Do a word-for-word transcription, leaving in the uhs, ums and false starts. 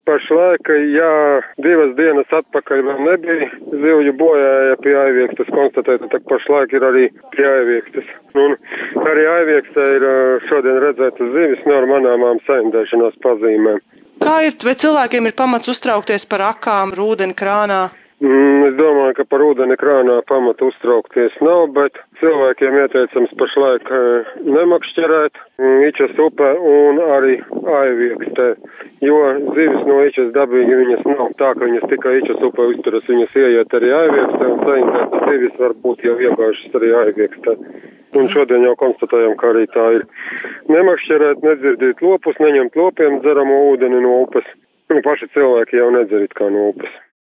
Pašlaik, jā, divas dienas atpakaļ vēl nebija zivju bojāja pie Aiviekstes konstatēta, tad pašlaik ir arī pie Aiviekstes. Un arī Aiviekstē ir šodien redzētas zivis no manāmām saindēšanās pazīmēm. Kā ir, vai cilvēkiem ir pamats uztraukties par akām, ar ūdeni krānā? Mm, es domāju, ka par ūdeni krānā pamatu uztraukties nav, bet cilvēkiem ieteicams pašlaik nemakšķerēt Ičas upē un arī Aiviekstē, jo zivis no Ičas dabīgi viņas nav tā, ka viņas tikai Ičas upē uzturas, viņas ieiet arī Aiviekstē un saindētas zivis varbūt jau iegājušas arī Aiviekstē. Un šodien jau konstatējam, ka arī tā ir. Nemakšķerēt, nedzirdīt lopus, neņemt lopiem dzeramo ūdeni no upes. Un paši cilvēki jau nedzerit kā no upes.